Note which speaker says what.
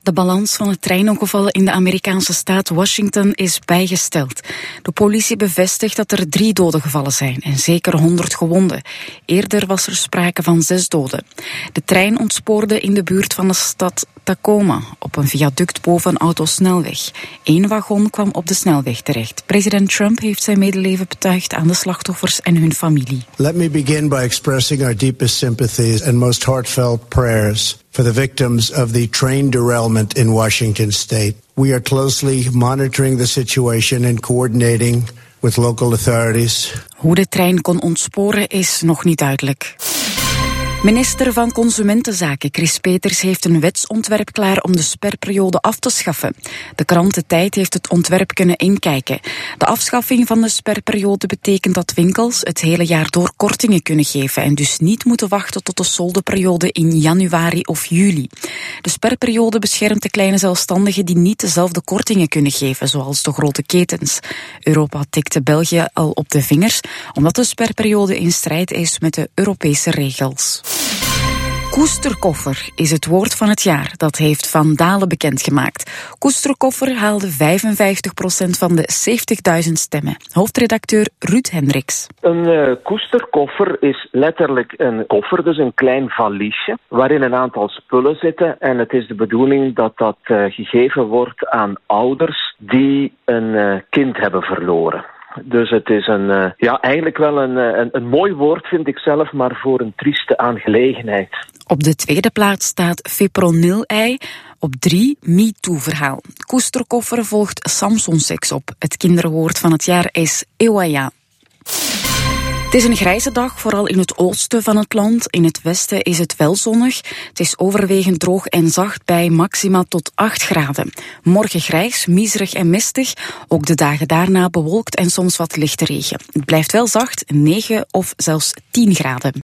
Speaker 1: De balans van het treinongeval in de Amerikaanse staat Washington is bijgesteld. De politie bevestigt dat er 3 doden gevallen zijn en zeker 100 gewonden. Eerder was er sprake van 6 doden. De trein ontspoorde in de buurt van de stad Tacoma op een viaduct boven een autosnelweg. 1 wagon kwam op de snelweg terecht. President Trump heeft zijn medeleven betuigd aan de slachtoffers en hun familie.
Speaker 2: Let me begin by expressing our deepest sympathies and most heartfelt prayers for the victims of the train derailment in Washington state. We are closely monitoring the situation and coordinating with local authorities.
Speaker 1: Hoe de trein kon ontsporen is nog niet duidelijk. Minister van Consumentenzaken Chris Peeters heeft een wetsontwerp klaar om de sperperiode af te schaffen. De krant De Tijd heeft het ontwerp kunnen inkijken. De afschaffing van de sperperiode betekent dat winkels het hele jaar door kortingen kunnen geven en dus niet moeten wachten tot de soldeperiode in januari of juli. De sperperiode beschermt de kleine zelfstandigen die niet dezelfde kortingen kunnen geven, zoals de grote ketens. Europa tikte België al op de vingers, omdat de sperperiode in strijd is met de Europese regels. Koesterkoffer is het woord van het jaar. Dat heeft Van Dalen bekendgemaakt. Koesterkoffer haalde 55% van de 70.000 stemmen. Hoofdredacteur Ruud Hendricks.
Speaker 3: Een koesterkoffer is letterlijk een koffer, dus een klein valiesje, waarin een aantal spullen zitten. En het is de bedoeling dat dat gegeven wordt aan ouders die een kind hebben verloren. Dus het is eigenlijk wel een mooi woord, vind ik zelf, maar voor een trieste aangelegenheid.
Speaker 1: Op de tweede plaats staat fipronil-ei. Op 3 MeToo-verhaal. Koesterkoffer volgt Samsonseks op. Het kinderwoord van het jaar is Ewaya. Het is een grijze dag, vooral in het oosten van het land. In het westen is het wel zonnig. Het is overwegend droog en zacht bij maxima tot 8 graden. Morgen grijs, miserig en mistig. Ook de dagen daarna bewolkt en soms wat lichte regen. Het blijft wel zacht, 9 of zelfs 10 graden.